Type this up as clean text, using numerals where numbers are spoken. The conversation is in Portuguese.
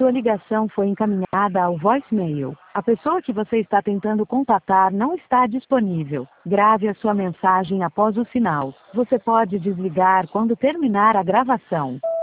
Sua ligação foi encaminhada ao voicemail. A pessoa que você está tentando contatar não está disponível. Grave a sua mensagem após o sinal. Você pode desligar quando terminar a gravação.